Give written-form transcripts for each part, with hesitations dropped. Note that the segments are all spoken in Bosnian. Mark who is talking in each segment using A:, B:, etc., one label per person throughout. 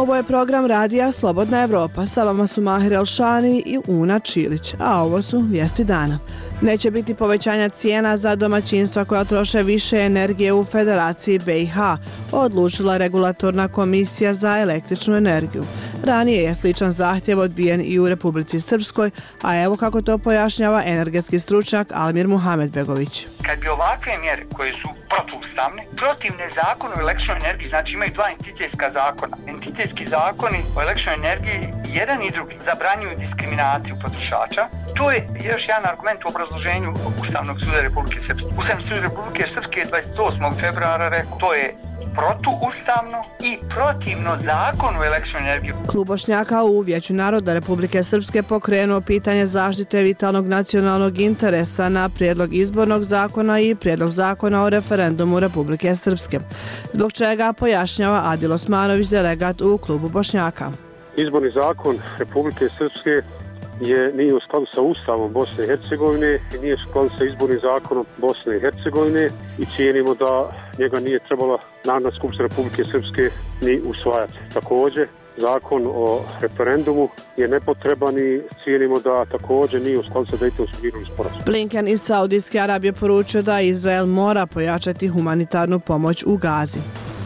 A: Ovo je program radija Slobodna Evropa. Sa vama su Mahir Elšani i Una Čilić, a ovo su vijesti dana. Neće biti povećanja cijena za domaćinstva koja troše više energije u Federaciji BiH, odlučila Regulatorna komisija za električnu energiju. Ranije je sličan zahtjev odbijen i u Republici Srpskoj, a evo kako to pojašnjava energetski stručnjak Almir Muhamedbegović.
B: Kad bi ovakve mjere koje su protuustavne, protivne zakonu o električnoj energiji, znači imaju dva entitetska zakona. Entitetski zakoni o električnoj energiji, jedan i drugi, zabranjuju diskriminaciju potrošača. To je još jedan argument u obrazloženju Ustavnog suda Republike Srpske. Ustavni sud Republike Srpske je 28. februara rekao to je protuustavno i protivno zakonu o električnoj energiji.
A: Klub Bošnjaka u Vijeću naroda Republike Srpske pokrenuo pitanje zaštite vitalnog nacionalnog interesa na prijedlog izbornog zakona i prijedlog zakona o referendumu Republike Srpske. Zbog čega pojašnjava Adil Osmanović, delegat u Klubu Bošnjaka.
C: Izborni zakon Republike Srpske nije u skladu sa Ustavom Bosne i Hercegovine i nije u skladu sa izbornim zakonom Bosne i Hercegovine i cijenimo da njega nije trebala Narodna skupština Republike Srpske ni usvajati. Također, zakon o referendumu je nepotreban i cijenimo da također nije u skladu sa Dejtonskim mirovnim sporazumom.
A: Blinken iz Saudijske Arabije poručio da Izrael mora pojačati humanitarnu pomoć u Gazi.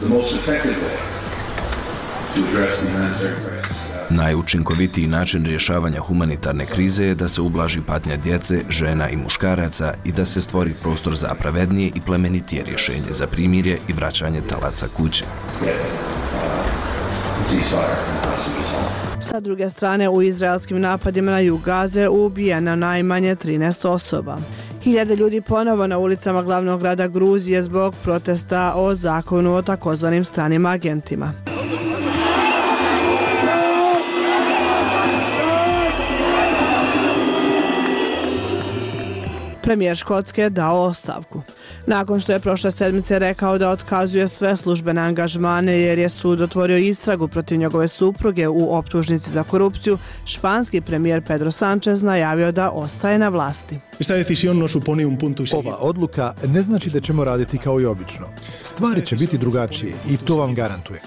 D: Najučinkovitiji način rješavanja humanitarne krize je da se ublaži patnja djece, žena i muškaraca i da se stvori prostor za pravednije i plemenitije rješenje za primirje i vraćanje talaca kuće.
A: Sa druge strane, u izraelskim napadima na jug Gaze ubijeno najmanje 13 osoba. Hiljade ljudi ponovo na ulicama glavnog grada Gruzije zbog protesta o zakonu o takozvanim stranim agentima. Premijer Škotske dao ostavku. Nakon što je prošle sedmice rekao da otkazuje sve službene angažmane jer je sud otvorio istragu protiv njegove supruge u optužnici za korupciju, španski premijer Pedro Sánchez najavio da ostaje na vlasti.
E: Ova odluka ne znači da ćemo raditi kao i obično. Stvari će biti drugačije i to vam garantujem.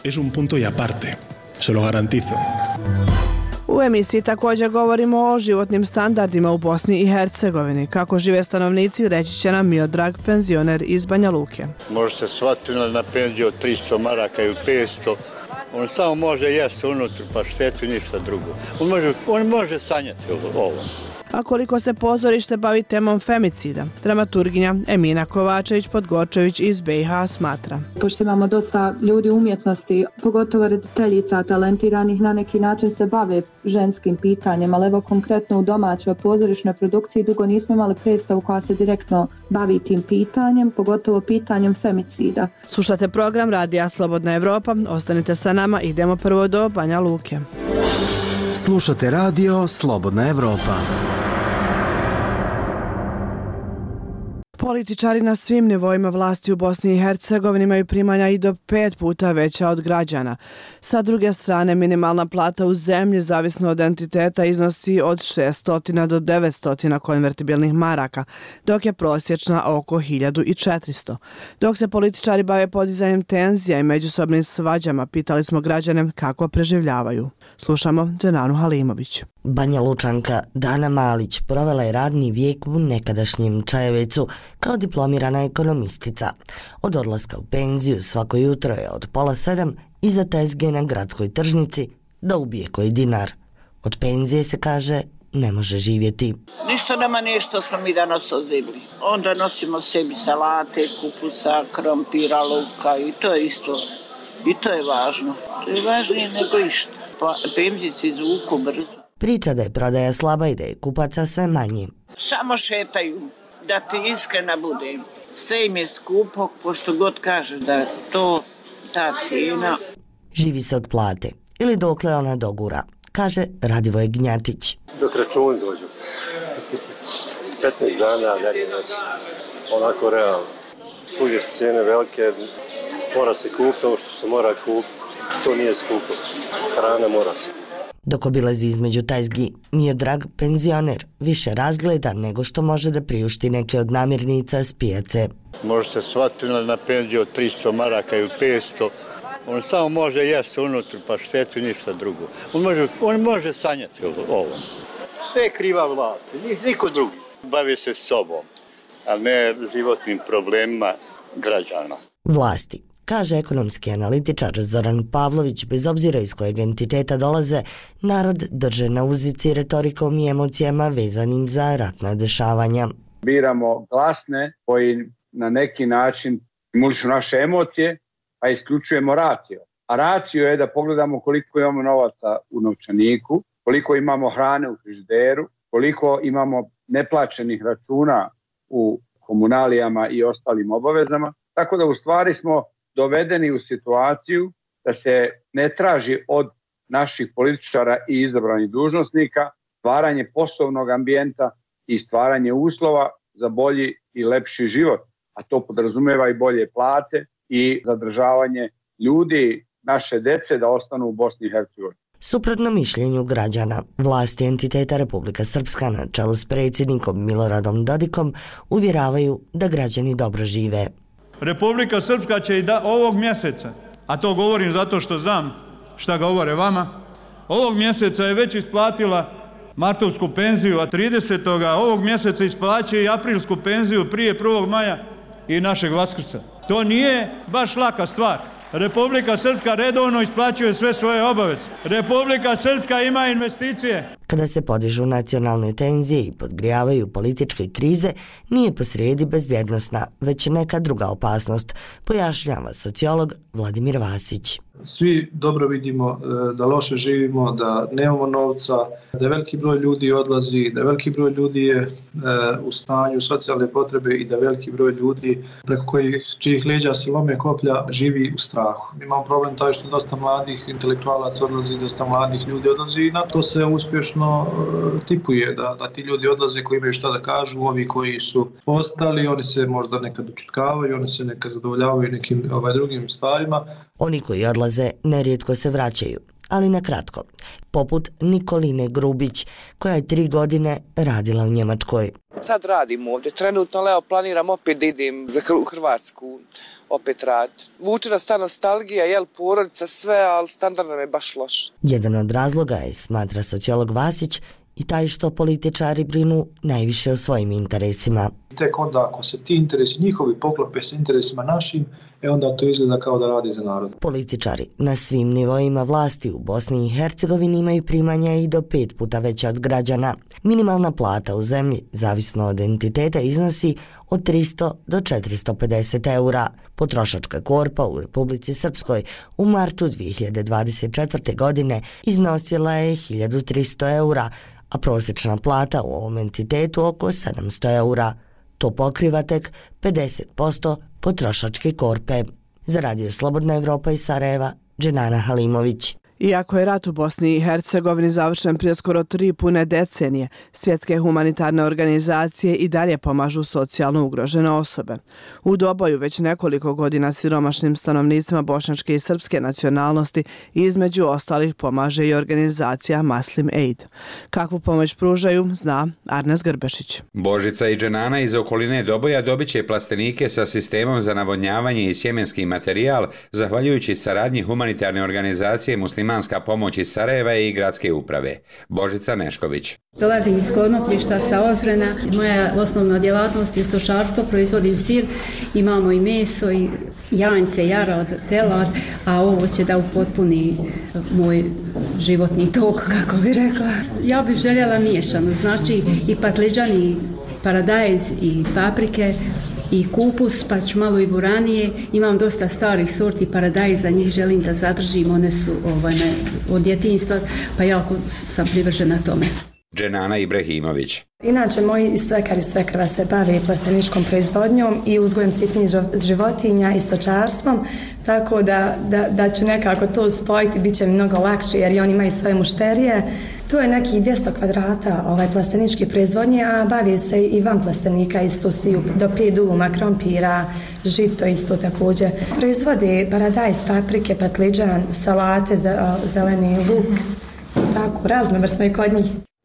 A: U emisiji također govorimo o životnim standardima u Bosni i Hercegovini. Kako žive stanovnici, reći će nam Miodrag, penzioner iz Banja Luke.
F: Možete shvatiti na penziju od 300 maraka ili 500. On samo može jesti unutra, pa štetu ništa drugo. On može sanjati ovo.
A: A koliko se pozorište bavi temom femicida, dramaturginja Emina Kovačević-Podgorčević iz BiH smatra.
G: Pošto imamo dosta ljudi umjetnosti, pogotovo rediteljica talentiranih, na neki način se bave ženskim pitanjem, ali evo konkretno u domaćoj pozorišnoj produkciji dugo nismo imali predstavu koja se direktno bavi tim pitanjem, pogotovo pitanjem femicida.
A: Slušate program Radija Slobodna Evropa, ostanite sa nama, idemo prvo do Banja Luke.
H: Slušate radio Slobodna Evropa.
A: Političari na svim nivoima vlasti u Bosni i Hercegovini imaju primanja i do 5 puta veća od građana. Sa druge strane, minimalna plata u zemlji, zavisno od entiteta, iznosi od 600 do 900 konvertibilnih maraka, dok je prosječna oko 1400. Dok se političari bave podizanjem tenzija i međusobnim svađama, pitali smo građane kako preživljavaju. Slušamo Dženanu Halimović.
I: Banja Lučanka Dana Malić provela je radni vijek u nekadašnjem Čajevecu kao diplomirana ekonomistica. Od odlaska u penziju svako jutro je od 6:30 iza tezge na gradskoj tržnici da ubije koji dinar. Od penzije se kaže ne može živjeti.
J: Ništa nema nešto smo mi danas ozimili. Onda nosimo sebi salate, kupusa, krompira, luka i to je isto. I to je važno. To je važnije nego išta. Penzije se izvuku brzo.
I: Priča da je prodaja slaba i da je kupaca sve manje.
J: Samo šetaju, da ti iskrena budem. Sve im je skupo, pošto god kažeš da je to ta cijena.
I: Živi se od plate ili dokle ona dogura, kaže Radivoje Gnjatić.
K: Dok računi dođu. 15 dana dalje nas onako realno. Svugdje su cijene velike, mora se kupiti ovo što se mora kupiti. To nije skupo. Hrana mora se.
I: Dok obilazi između tajzgi, Miodrag, penzioner, više razgleda nego što može da priušti neke od namirnica s pijace.
F: Možete shvatiti na penziju od 300 maraka ili 500. On samo može jesti unutra paštetu i ništa drugo. On može sanjati ovo. Sve je kriva vlast, niko drugi. Bavi se sobom, a ne životnim problemima građana.
I: Vlasti, kaže ekonomski analitičar Zoran Pavlović, bez obzira iz kojeg entiteta dolaze, narod drže na uzici retorikom i emocijama vezanim za ratna dešavanja.
L: Biramo glasne koji na neki način stimulišu naše emocije, a isključujemo racio. A racio je da pogledamo koliko imamo novaca u novčaniku, koliko imamo hrane u frižideru, koliko imamo neplaćenih računa u komunalijama i ostalim obavezama. Tako da u stvari smo dovedeni u situaciju da se ne traži od naših političara i izabranih dužnosnika stvaranje poslovnog ambijenta i stvaranje uslova za bolji i lepši život. A to podrazumijeva i bolje plate i zadržavanje ljudi, naše dece da ostanu u Bosni i Hercegovini.
I: Suprotno mišljenju građana, vlasti entiteta Republika Srpska na čelu s predsjednikom Miloradom Dodikom uvjeravaju da građani dobro žive.
M: Republika Srpska će i ovog mjeseca, a to govorim zato što znam šta govore vama, ovog mjeseca je već isplatila martovsku penziju, a 30. ovog mjeseca isplaće i aprilsku penziju prije 1. maja i našeg Vaskrsa. To nije baš laka stvar. Republika Srpska redovno isplaćuje sve svoje obaveze. Republika Srpska ima investicije.
I: Kada se podižu nacionalne tenzije i podgrijavaju političke krize, nije posrijedi bezbjednosna, već neka druga opasnost, pojašnjava sociolog Vladimir Vasić.
N: Svi dobro vidimo da loše živimo, da nemamo novca, da veliki broj ljudi odlazi, da veliki broj ljudi je u stanju socijalne potrebe i da veliki broj ljudi preko čijih leđa se lome koplja živi u strahu. Imamo problem taj što dosta mladih intelektualaca odlazi, dosta mladih ljudi odlazi i na to se uspješno tipuje da ti ljudi odlaze koji imaju šta da kažu, ovi koji su ostali, oni se možda nekad učutkavaju, oni se nekad zadovoljavaju nekim drugim stvarima.
I: Oni koji odlaze nerijetko se vraćaju, ali na kratko, poput Nikoline Grubić, koja je 3 godine radila u Njemačkoj.
O: Sad radim ovdje, trenutno planiram opet da idem za Hrvatsku, opet rad. Vuče nas ta nostalgija, porodica, sve, ali standard nam je baš loš.
I: Jedan od razloga je, smatra sociolog Vasić, i taj što političari brinu najviše o svojim interesima.
N: Tek onda ako se ti interesi njihovi poklope s interesima našim, onda to izgleda kao da radi za narod.
I: Političari na svim nivoima vlasti u Bosni i Hercegovini imaju primanja i do 5 puta veća od građana. Minimalna plata u zemlji, zavisno od entiteta, iznosi od 300 do 450 eura. Potrošačka korpa u Republici Srpskoj u martu 2024. godine iznosila je 1300 eura, a prosječna plata u ovom entitetu oko 700 eura. To pokriva tek 50% potrošačke korpe. Za Radio Slobodna Evropa iz Sarajeva, Dženana Halimović.
A: Iako je rat u Bosni i Hercegovini završen prije skoro 3 pune decenije, svjetske humanitarne organizacije i dalje pomažu socijalno ugrožene osobe. U Doboju već nekoliko godina siromašnim stanovnicima bošnjačke i srpske nacionalnosti između ostalih pomaže i organizacija Muslim Aid. Kakvu pomoć pružaju, zna Arnes Grbešić.
P: Božica i Dženana iz okoline Doboja dobit će plastenike sa sistemom za navodnjavanje i sjemenski materijal, zahvaljujući saradnji humanitarne organizacije Muslimanska pomoć iz Sarajeva i gradske uprave. Božica Nešković.
Q: Dolazim iz Konopljišta sa Ozrena. Moja osnovna djelatnost je stočarstvo, proizvodim sir, imamo i meso i janjce, jarad, telad, a ovo će da upotpuni moj životni tok, kako bi rekla. Ja bih željela miješano, znači i patliđan i paradajz i paprike, i kupus, pa ću malo i buranije. Imam dosta starih sorti paradajza, njih želim da zadržim, one su od djetinjstva, pa jako sam privržena tome.
P: Dženana Ibrahimović.
R: Inače, moji svekar i svekrva se bave plasteničkom proizvodnjom i uzgojem sitnih životinja i stočarstvom, tako da ću nekako to spojiti, bit će mi mnogo lakše jer i oni imaju svoje mušterije. To je nekih 200 kvadrata plasteničke proizvodnje, a bavi se i van plastenika, isto siju do 5 duluma krompira, žito isto također. Proizvode paradajz, paprike, patliđan, salate, zeleni luk, tako raznovrsno i kod njih.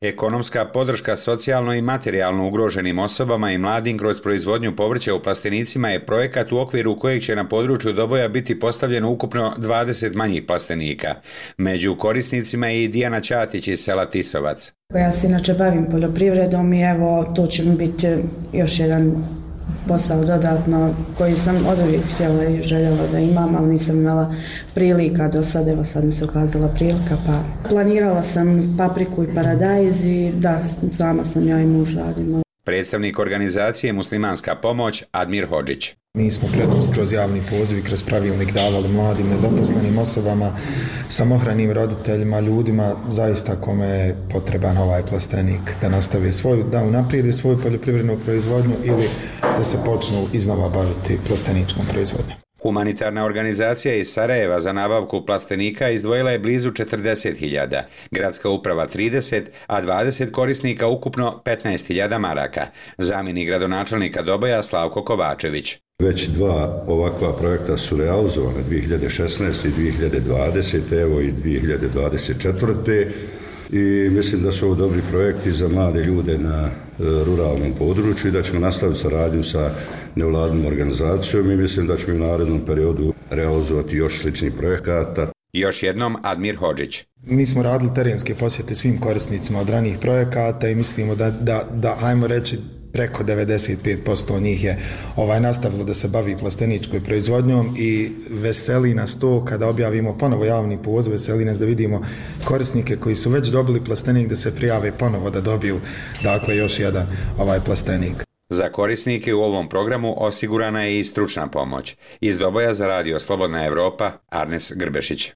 P: Ekonomska podrška socijalno i materijalno ugroženim osobama i mladim kroz proizvodnju povrća u plastenicima je projekat u okviru kojeg će na području Doboja biti postavljeno ukupno 20 manjih plastenika. Među korisnicima je i Dijana Ćatić iz sela Tisovac.
S: Ja se inače bavim poljoprivredom i evo to će mi biti još jedan posao dodatno koji sam oduvijek htjela i željela da imam, ali nisam imala prilika do sad, evo sad mi se ukazala prilika, pa planirala sam papriku i paradajz i da, sama sam ja i muž radimo.
P: Predstavnik organizacije Muslimanska pomoć Admir Hodžić.
T: Mi smo prednost kroz javni poziv i kroz pravilnik davali mladim nezaposlenim osobama, samohranim roditeljima, ljudima zaista kome je potreban ovaj plastenik da nastavi da unaprijedi svoju poljoprivrednu proizvodnju ili da se počnu iznova baviti plasteničkom proizvodnjom.
P: Humanitarna organizacija iz Sarajeva za nabavku plastenika izdvojila je blizu 40.000, gradska uprava 30, a 20 korisnika ukupno 15.000 maraka. Zamjenik gradonačelnika Doboja Slavko Kovačević.
U: Već dva ovakva projekta su realizovane 2016. i 2020. evo i 2024. I mislim da su ovo dobri projekti za mlade ljude na ruralnom području i da ćemo nastaviti saradnju sa nevladnom organizacijom i mislim da ćemo u narednom periodu realizovati još sličnih projekata.
P: Još jednom Admir Hodžić.
T: Mi smo radili terenske posjete svim korisnicima od ranijih projekata i mislimo da ajmo reći, preko 95% njih je nastavilo da se bavi plasteničkoj proizvodnjom i veseli nas to kada objavimo ponovo javni poziv, veseli nas da vidimo korisnike koji su već dobili plastenik da se prijave ponovo da dobiju još jedan plastenik.
P: Za korisnike u ovom programu osigurana je i stručna pomoć. Iz Doboja za radio Slobodna Evropa, Arnes Grbešić.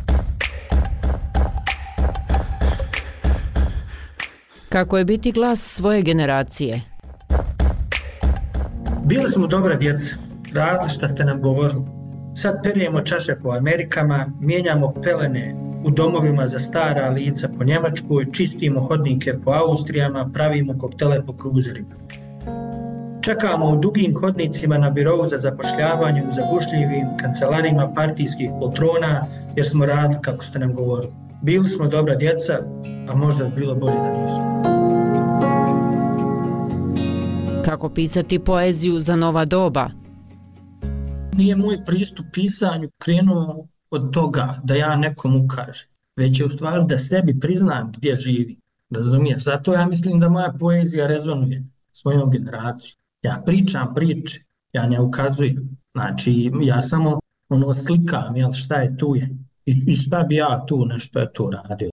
V: Kako je biti glas svoje generacije?
W: Bili smo dobra djeca, radili što ste nam govorili. Sad perijemo čaše po Amerikama, mijenjamo pelene u domovima za stara lica po Njemačkoj, čistimo hodnike po Austrijama, pravimo koktele po kruzerima. Čekamo u dugim hodnicima na birovu za zapošljavanje u zagušljivim kancelarima partijskih poltrona jer smo radili kako ste nam govorili. Bili smo dobra djeca, a možda bi bilo bolje da nismo.
V: Kako pisati poeziju za nova doba?
W: Nije moj pristup pisanju krenuo od toga da ja nekom ukažem, već je u stvari da sebi priznam gdje živim. Razumiješ? Zato ja mislim da moja poezija rezonuje s mojom generacijom. Ja pričam priče, ja ne ukazujem. Znači, ja samo slikam, jel, šta je tu je. I šta bi ja tu nešto je tu radio.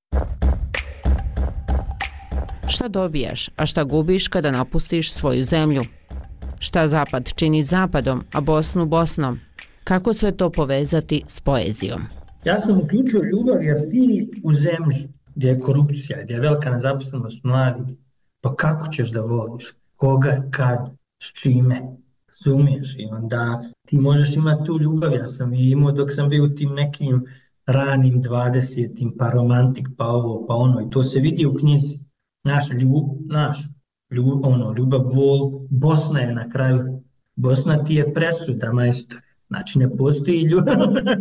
V: Šta dobijaš, a šta gubiš kada napustiš svoju zemlju? Šta Zapad čini Zapadom, a Bosnu Bosnom? Kako sve to povezati s poezijom?
W: Ja sam uključio ljubav jer ti u zemlji gdje je korupcija, gdje je velika nezaposlenost mladih, pa kako ćeš da voliš? Koga, kad, s čime? Sumiješ i onda ti možeš imati tu ljubav. Ja sam i imao dok sam bio u tim nekim ranim 20-im, pa romantik, pa ovo, pa ono. I to se vidi u knjizi. Ljubav, bol, Bosna je na kraju. Bosna ti je presuda, majstor. Znači ne postoji ljubav.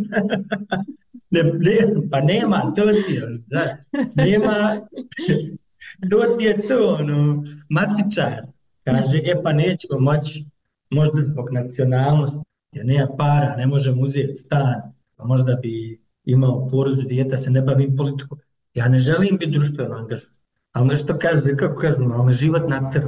W: Pa nema, to ti je, da. Nema, to ti je to, matičar. Kaže, pa nećemo moći, možda zbog nacionalnosti, jer nema para, ne možemo uzeti stan, pa možda bi imao porodicu, dijete, se ne bavim politikom. Ja ne želim biti društveno angažovan. Ali nešto kaže, kako kažem, ali život natrv.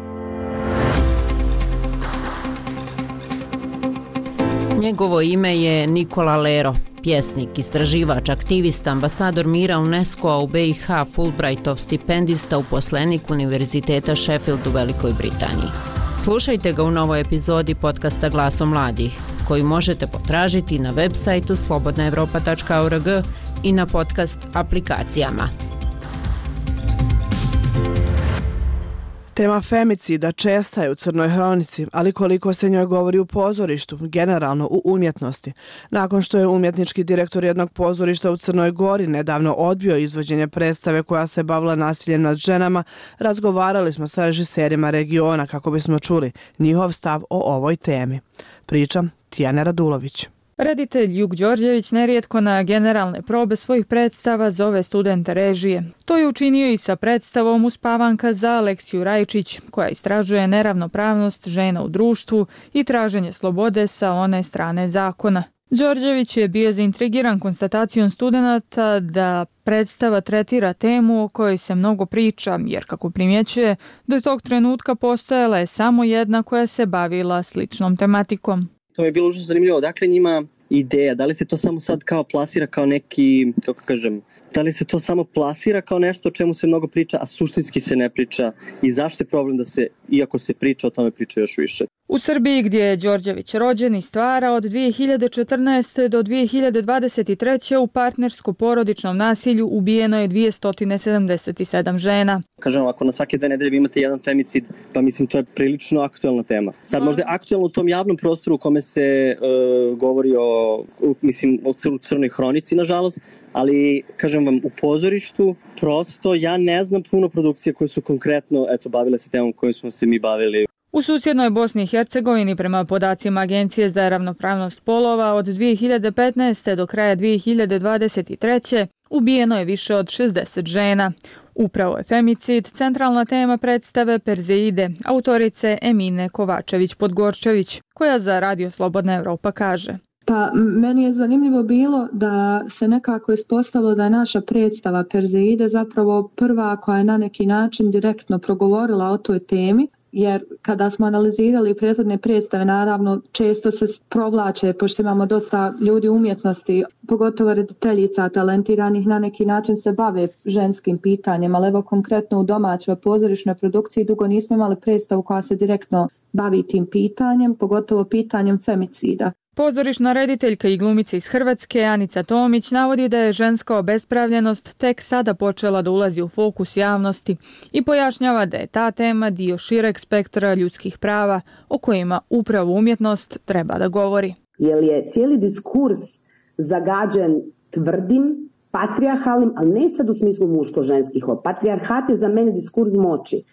V: Njegovo ime je Nikola Lero, pjesnik, istraživač, aktivista, ambasador mira UNESCO-a u BiH, Fulbrightov stipendista, uposlenik Univerziteta Sheffield u Velikoj Britaniji. Slušajte ga u novoj epizodi podcasta Glasom mladih, koji možete potražiti na web sajtu slobodnaevropa.org i na podcast aplikacijama.
A: Tema femicida česta je u Crnoj hronici, ali koliko se njoj govori u pozorištu, generalno u umjetnosti. Nakon što je umjetnički direktor jednog pozorišta u Crnoj Gori nedavno odbio izvođenje predstave koja se bavila nasiljem nad ženama, razgovarali smo sa režiserima regiona kako bismo čuli njihov stav o ovoj temi. Priča Tijana Radulović.
B: Reditelj Jug Đorđević nerijetko na generalne probe svojih predstava zove studente režije. To je učinio i sa predstavom Uspavanka za Aleksiju Rajčić, koja istražuje neravnopravnost žena u društvu i traženje slobode sa one strane zakona. Đorđević je bio zaintrigiran konstatacijom studenata da predstava tretira temu o kojoj se mnogo priča, jer kako primjećuje, do tog trenutka postojala je samo jedna koja se bavila sličnom tematikom.
C: To mi je bilo užasno zanimljivo. Dakle, njima ideja, da li se to samo sad kao plasira kao neki, kako kažem, da li se to samo plasira kao nešto o čemu se mnogo priča, a suštinski se ne priča i zašto je problem da se, iako se priča, o tome priča još više.
B: U Srbiji, gdje je Đorđević rođen i stvara, od 2014. do 2023. u partnersko-porodičnom nasilju ubijeno je 277 žena.
C: Kažem, ako na svake 2 nedelje vi imate jedan femicid, pa mislim to je prilično aktuelna tema. Sad možda je aktuelno u tom javnom prostoru u kome se govori o crnoj hronici, nažalost, ali kažem vam, u pozorištu prosto ja ne znam puno produkcije koje su konkretno bavile se temom kojom smo se mi bavili.
B: U susjednoj Bosni i Hercegovini, prema podacima Agencije za ravnopravnost polova, od 2015. do kraja 2023. ubijeno je više od 60 žena. Upravo je femicid centralna tema predstave Perzeide, autorice Emine Kovačević-Podgorčević, koja za Radio Slobodna Evropa kaže:
G: Pa meni je zanimljivo bilo da se nekako ispostavilo da je naša predstava Perzeide zapravo prva koja je na neki način direktno progovorila o toj temi, jer kada smo analizirali prethodne predstave, naravno često se provlače, pošto imamo dosta ljudi u umjetnosti, pogotovo rediteljica talentiranih, na neki način se bave ženskim pitanjem, ali evo konkretno u domaćoj pozorišnoj produkciji dugo nismo imali predstavu koja se direktno bavi tim pitanjem, pogotovo pitanjem femicida.
B: Pozorišna rediteljka i glumica iz Hrvatske Anica Tomić navodi da je ženska obespravljenost tek sada počela da ulazi u fokus javnosti i pojašnjava da je ta tema dio šireg spektra ljudskih prava o kojima upravo umjetnost treba da govori.
D: Jer je cijeli diskurs zagađen tvrdim, patrijarhalnim, ali ne sad u smislu muško-ženskih. Patrijarhat je za mene diskurs moći.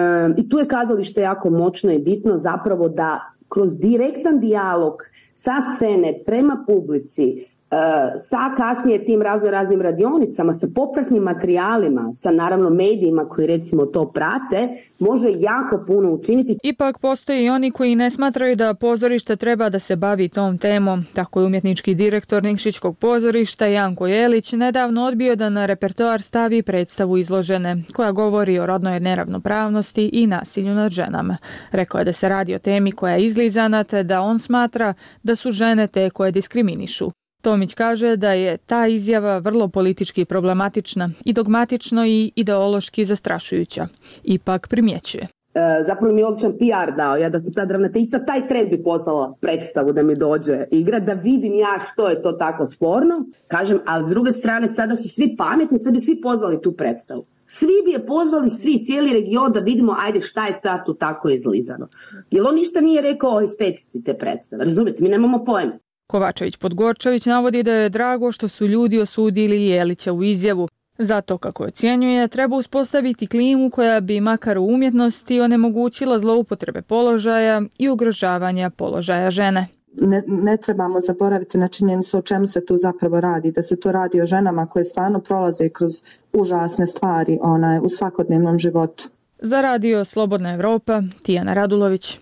D: I tu je kazalište jako moćno i bitno zapravo da kroz direktan dijalog sa scene prema publici, sa kasnije tim raznim radionicama, sa popratnim materijalima, sa naravno medijima koji recimo to prate, može jako puno učiniti.
B: Ipak postoji i oni koji ne smatraju da pozorište treba da se bavi tom temom. Tako je umjetnički direktor Nikšićkog pozorišta Janko Jelić nedavno odbio da na repertoar stavi predstavu Izložene, koja govori o rodnoj neravnopravnosti i nasilju nad ženama. Rekao je da se radi o temi koja je izlizana, te da on smatra da su žene te koje diskriminišu. Tomić kaže da je ta izjava vrlo politički problematična i dogmatično i ideološki zastrašujuća. Ipak primjećuje.
D: Zapravo mi je odličan PR dao, ja da se sad ravnateljica taj tren bi poslala predstavu da mi dođe igra, da vidim ja što je to tako sporno. Kažem, ali s druge strane sada su svi pametni, sad bi svi pozvali tu predstavu. Svi bi je pozvali, cijeli region da vidimo ajde šta je sad tu tako izlizano. Jer on ništa nije rekao o estetici te predstave, razumijete, mi nemamo pojma.
B: Kovačević-Podgorčević navodi da je drago što su ljudi osudili Jelića u izjavu. Zato, kako ocjenjuje, treba uspostaviti klimu koja bi makar u umjetnosti onemogućila zloupotrebe položaja i ugrožavanja položaja žene.
G: Ne trebamo zaboraviti na činjenicu o čemu se tu zapravo radi, da se tu radi o ženama koje stvarno prolaze kroz užasne stvari u svakodnevnom životu.
B: Za Radio Slobodna Evropa, Tijana Radulović.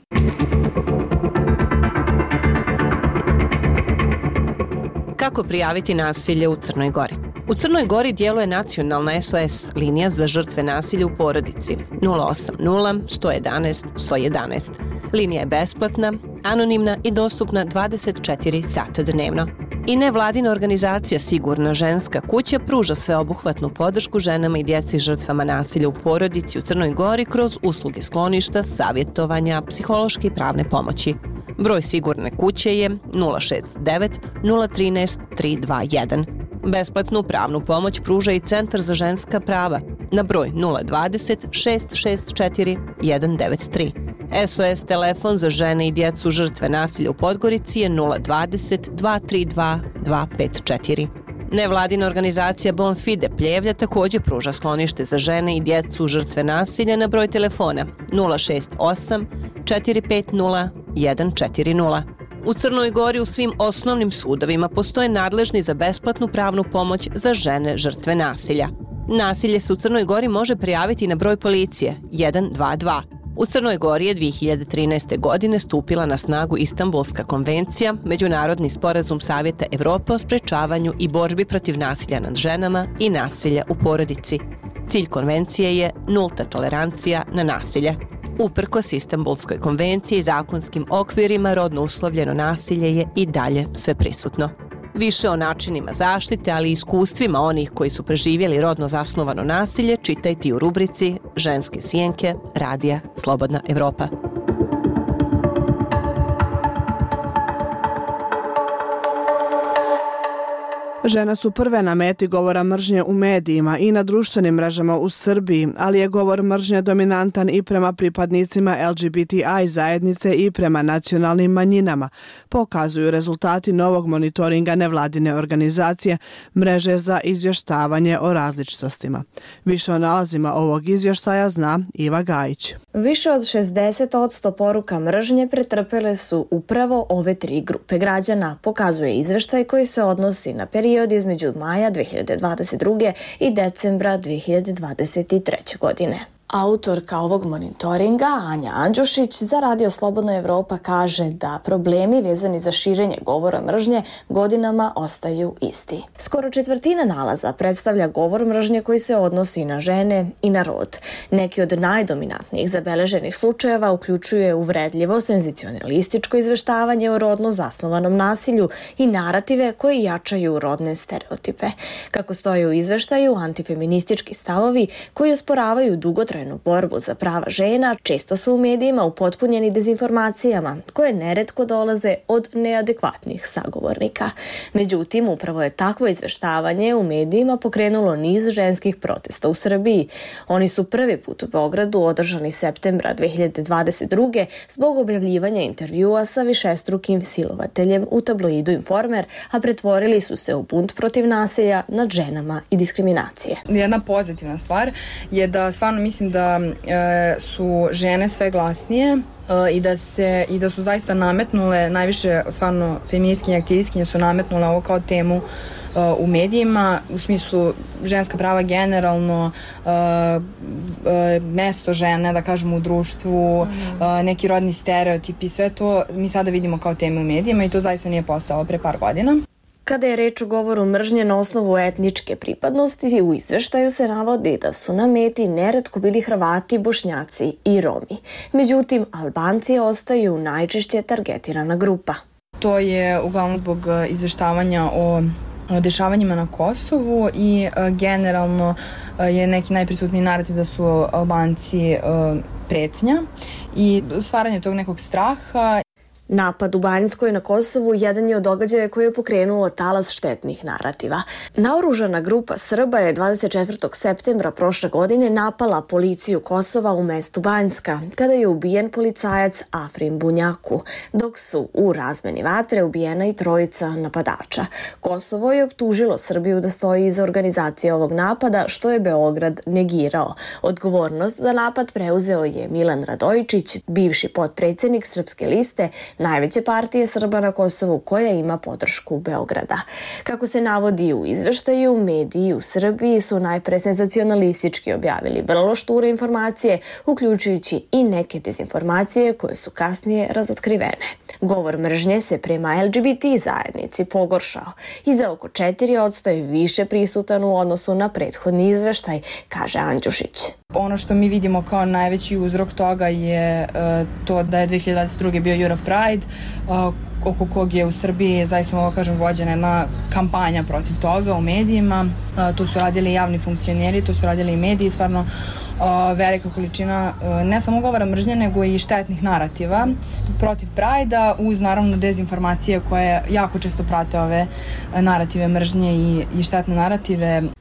X: Kako prijaviti nasilje u Crnoj Gori? U Crnoj Gori djeluje nacionalna SOS linija za žrtve nasilja u porodici 080 111 111. Linija je besplatna, anonimna i dostupna 24 sata dnevno. I nevladina organizacija Sigurna ženska kuća pruža sveobuhvatnu podršku ženama i djeci žrtvama nasilja u porodici u Crnoj Gori kroz usluge skloništa, savjetovanja, psihološke i pravne pomoći. Broj Sigurne kuće je 069 013 321. Besplatnu pravnu pomoć pruža i Centar za ženska prava na broj 020 664 193. SOS telefon za žene i djecu žrtve nasilja u Podgorici je 020 232 254. Nevladina organizacija Bonfide Pljevlja također pruža sklonište za žene i djecu žrtve nasilja na broj telefona 068 450 140. U Crnoj Gori u svim osnovnim sudovima postoje nadležni za besplatnu pravnu pomoć za žene žrtve nasilja. Nasilje se u Crnoj Gori može prijaviti na broj policije 122. U Crnoj Gori je 2013. godine stupila na snagu Istanbulska konvencija, međunarodni sporazum Savjeta Evrope o sprečavanju i borbi protiv nasilja nad ženama i nasilja u porodici. Cilj konvencije je nulta tolerancija na nasilje. Uprkos Istanbulskoj konvenciji i zakonskim okvirima, rodno uslovljeno nasilje je i dalje sve prisutno. Više o načinima zaštite, ali i iskustvima onih koji su preživjeli rodno zasnovano nasilje čitajte u rubrici Ženske sjenke radija Slobodna Evropa.
A: Žene su prve na meti govora mržnje u medijima i na društvenim mrežama u Srbiji, ali je govor mržnje dominantan i prema pripadnicima LGBTI zajednice i prema nacionalnim manjinama, pokazuju rezultati novog monitoringa nevladine organizacije Mreže za izvještavanje o različitostima. Više o nalazima ovog izvještaja zna Iva Gajić.
E: Više od 60% poruka mržnje pretrpele su upravo ove tri grupe građana, pokazuje izvještaj koji se odnosi na period između maja 2022. i decembra 2023. godine. Autorka ovog monitoringa, Anja Andjušić, za Radio Slobodna Evropa kaže da problemi vezani za širenje govora mržnje godinama ostaju isti. Skoro četvrtina nalaza predstavlja govor mržnje koji se odnosi na žene i na rod. Neki od najdominantnijih zabeleženih slučajeva uključuje uvredljivo senzacionalističko izveštavanje o rodno zasnovanom nasilju i narative koji jačaju rodne stereotipe. Kako stoji u izveštaju, antifeministički stavovi koji osporavaju dugotrajnu borbu za prava žena često su u medijima upotpunjeni dezinformacijama koje neretko dolaze od neadekvatnih sagovornika. Međutim, upravo je takvo izveštavanje u medijima pokrenulo niz ženskih protesta u Srbiji. Oni su prvi put u Beogradu održani septembra 2022. zbog objavljivanja intervjua sa višestrukim silovateljem u tabloidu Informer, a pretvorili su se u bunt protiv nasilja nad ženama i diskriminacije.
H: Jedna pozitivna stvar je da stvarno mislim da su žene sve glasnije i da su zaista nametnule, najviše stvarno feministkinje i aktivistkinje su nametnule ovo kao temu u medijima, u smislu ženska prava generalno, mesto žene, da kažemo, u društvu, neki rodni stereotipi, sve to mi sada vidimo kao teme u medijima i to zaista nije postojalo pre par godina.
E: Kada je reč o govoru mržnje na osnovu etničke pripadnosti, u izveštaju se navodi da su na meti neretko bili Hrvati, Bošnjaci i Romi. Međutim, Albanci ostaju najčešće targetirana grupa.
H: To je uglavnom zbog izveštavanja o dešavanjima na Kosovu i generalno je neki najprisutniji narativ da su Albanci pretnja i stvaranje tog nekog straha.
E: Napad u Banjskoj na Kosovu jedan je od događaja koji je pokrenuo talas štetnih narativa. Naoružana grupa Srba je 24. septembra prošle godine napala policiju Kosova u mestu Banjska, kada je ubijen policajac Afrim Bunjaku, dok su u razmeni vatre ubijena i trojica napadača. Kosovo je optužilo Srbiju da stoji iza organizacije ovog napada, što je Beograd negirao. Odgovornost za napad preuzeo je Milan Radojičić, bivši potpredsjednik Srpske liste, najveće partije Srba na Kosovu koja ima podršku Beograda. Kako se navodi u izveštaju, mediji u Srbiji su najpre senzacionalistički objavili vrlo šture informacije, uključujući i neke dezinformacije koje su kasnije razotkrivene. Govor mržnje se prema LGBT zajednici pogoršao i za oko 4% je više prisutan u odnosu na prethodni izveštaj, kaže Andjušić.
H: Ono što mi vidimo kao najveći uzrok toga je to da je 2022. bio Year of Pride, oko kog je u Srbiji, zaista mogu kažem, vođena jedna kampanja protiv toga u medijima. Tu su radili javni funkcioneri, tu su radili i mediji, stvarno velika količina ne samo govora mržnje, nego i štetnih narativa protiv Prajda, uz naravno dezinformacije koje jako često prate ove narative mržnje i štetne narative.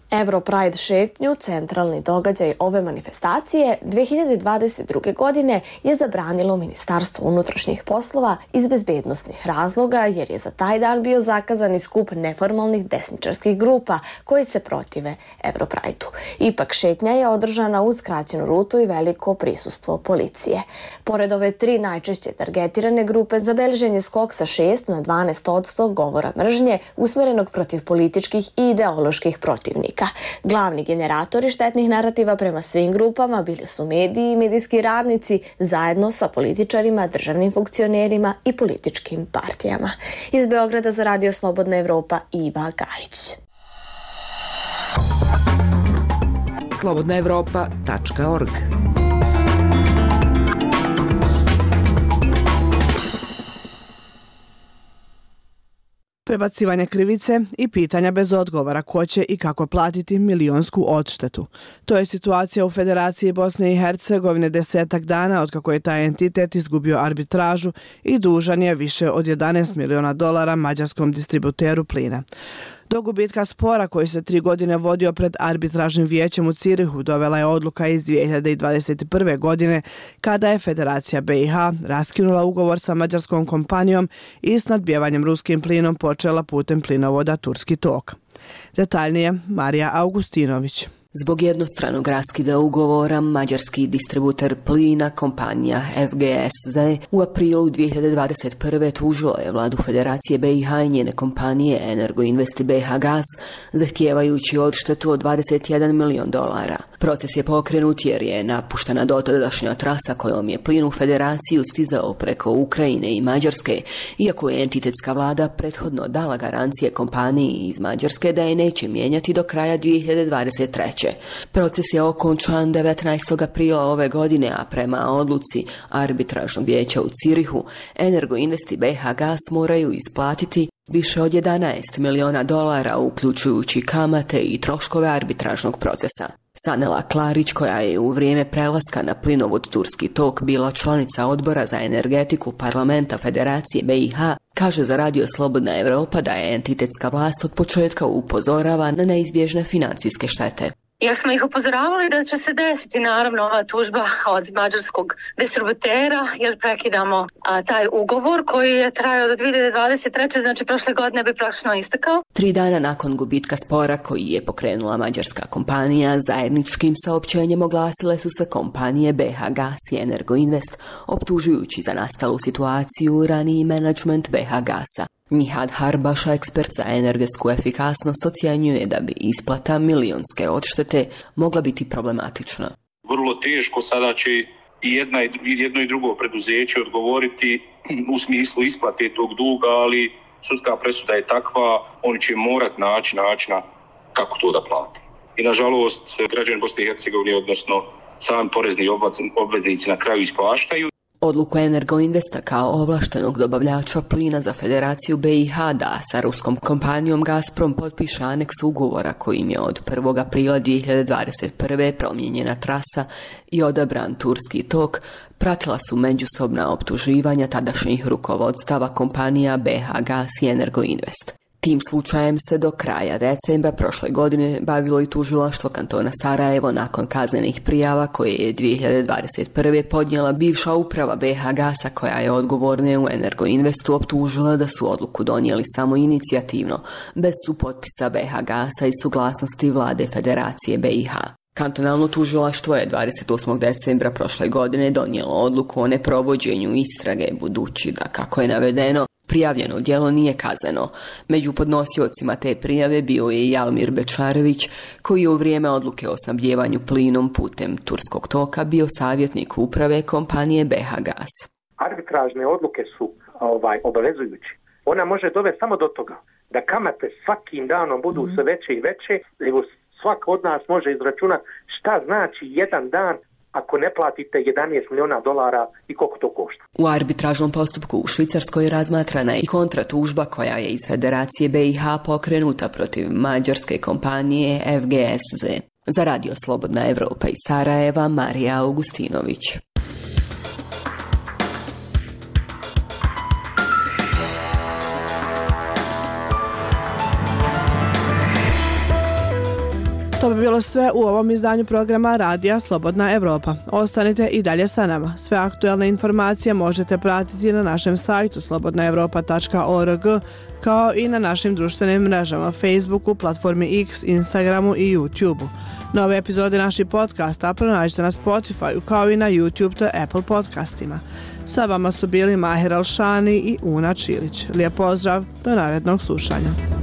E: Europride šetnju, centralni događaj ove manifestacije, 2022. godine je zabranilo Ministarstvo unutrašnjih poslova iz bezbednosnih razloga jer je za taj dan bio zakazan i skup neformalnih desničarskih grupa koji se protive Europrideu. Ipak šetnja je održana uz skraćenu rutu i veliko prisustvo policije. Pored ove 3 najčešće targetirane grupe, zabeležen je skok sa 6 na 12% govora mržnje usmerenog protiv političkih i ideoloških protivnika. Glavni generatori štetnih narativa prema svim grupama bili su mediji i medijski radnici zajedno sa političarima, državnim funkcionerima i političkim partijama. Iz Beograda za Radio Slobodna Evropa, Iva Gajić.
F: slobodnaevropa.org.
A: Prebacivanje krivice i pitanja bez odgovora ko će i kako platiti milionsku odštetu. To je situacija u Federaciji Bosne i Hercegovine 10 dana od kako je taj entitet izgubio arbitražu i dužan je više od $11 miliona mađarskom distributeru plina. Do gubitka spora koji se 3 godine vodio pred arbitražnim vijećem u Cirihu dovela je odluka iz 2021. godine kada je Federacija BiH raskinula ugovor sa mađarskom kompanijom i s nadbijevanjem ruskim plinom počela putem plinovoda Turski tok. Detaljnije Marija Augustinović.
J: Zbog jednostranog raskida ugovora, mađarski distributer plina, kompanija FGSZ, u aprilu 2021. tužila je vladu Federacije BiH i njene kompanije Energoinvest i BiH Gas, zahtijevajući odštetu od $21 milion. Proces je pokrenut jer je napuštena dotadašnja trasa kojom je plin u Federaciju stizao preko Ukrajine i Mađarske, iako je entitetska vlada prethodno dala garancije kompaniji iz Mađarske da je neće mijenjati do kraja 2023. Proces je okončan 19. aprila ove godine, a prema odluci arbitražnog vijeća u Cirihu, Energoinvest i BiH Gas moraju isplatiti više od $11 miliona, uključujući kamate i troškove arbitražnog procesa. Sanela Klarić, koja je u vrijeme prelaska na plinovod Turski tok bila članica odbora za energetiku parlamenta Federacije BiH, kaže za Radio Slobodna Evropa da je entitetska vlast od početka upozorava na neizbježne financijske štete.
K: Jer smo ih upozoravali da će se desiti naravno ova tužba od mađarskog distributera jer prekidamo taj ugovor koji je trajao do 2023. znači prošle godine bi praktično istekao.
J: 3 dana nakon gubitka spora koji je pokrenula mađarska kompanija, zajedničkim saopćenjem oglasile su se kompanije BiH Gas i Energoinvest, optužujući za nastalu situaciju raniji menadžment BiH Gasa. Nihad Harbaša, ekspert za energetsku efikasnost, ocjenjuje da bi isplata milionske odštete mogla biti problematična.
L: Vrlo teško sada će i jedno i drugo preduzeće odgovoriti u smislu isplate tog duga, ali sudska presuda je takva, oni će morati naći načina kako to da plati. I nažalost, građani Bosne i Hercegovine, odnosno sami porezni obveznici na kraju isplaštaju.
J: Odluku Energoinvesta kao ovlaštenog dobavljača plina za Federaciju BiH da sa ruskom kompanijom Gazprom potpiše aneks ugovora kojim je od 1. aprila 2021. promijenjena trasa i odabran Turski tok, pratila su međusobna optuživanja tadašnjih rukovodstava kompanija BiH Gas i Energoinvest. Tim slučajem se do kraja decembra prošle godine bavilo i tužilaštvo kantona Sarajevo nakon kaznenih prijava koje je 2021. podnijela bivša uprava BiH Gasa koja je odgovorne u Energoinvestu optužila da su odluku donijeli samo inicijativno, bez supotpisa BiH Gasa i suglasnosti vlade Federacije BiH. Kantonalno tužilaštvo je 28. decembra prošle godine donijelo odluku o neprovođenju istrage, budući da, kako je navedeno, prijavljeno djelo nije kazneno. Među podnosiocima te prijave bio je i Jalmir Bečarević, koji je u vrijeme odluke o snabdjevanju plinom putem Turskog toka bio savjetnik uprave kompanije BiH Gas.
Y: Arbitražne odluke su obavezujuće. Ona može dovesti samo do toga da kamate svakim danom budu sve veće i veće, nego svak od nas može izračunati šta znači jedan dan ako ne platite $11 miliona i koliko to košta.
J: U arbitražnom postupku u Švicarskoj razmatrana je i kontratužba koja je iz Federacije BiH pokrenuta protiv mađarske kompanije FGSZ. Za Radio Slobodna Evropa iz Sarajeva, Marija Augustinović.
A: To bi bilo sve u ovom izdanju programa Radija Slobodna Evropa. Ostanite i dalje sa nama. Sve aktuelne informacije možete pratiti na našem sajtu slobodnaevropa.org, kao i na našim društvenim mrežama Facebooku, platformi X, Instagramu i YouTubeu. Nove epizode naših podcasta pronađite na Spotify, kao i na YouTube te Apple podcastima. Sa vama su bili Mahir Alšani i Una Čilić. Lijep pozdrav, do narednog slušanja.